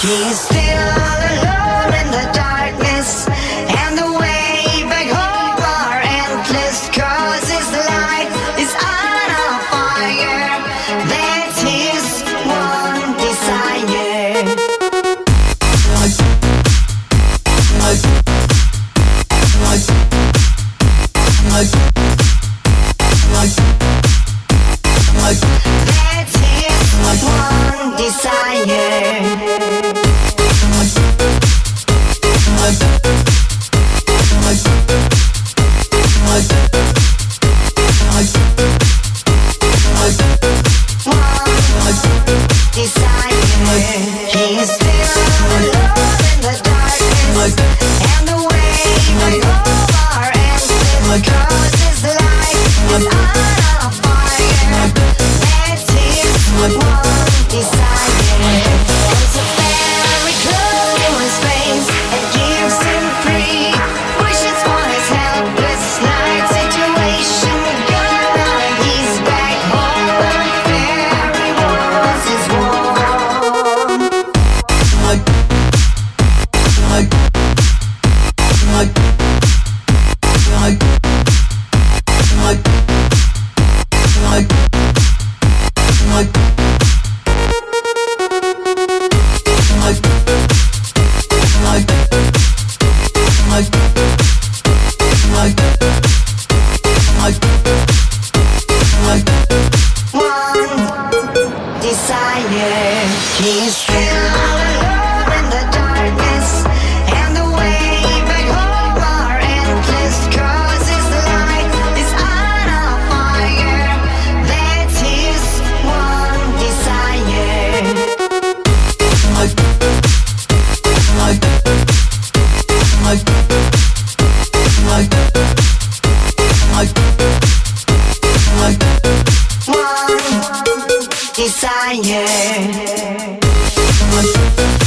He's still all alone in the darkness, and the way back home are endless, 'cause his life is on a fire. That's his one desire. That's his one desire. He's still alone in the darkness, and the way we go are endless, 'cause his life is on a fire. That's his one desire. There's a fairy close face that gives him free wishes for his helpless night situation. God, he's back home, but fairy was his war. Desire. He's still all alone in the darkness, and the way back home are endless, 'cause his life is on a fire. That's his one desire. One desire.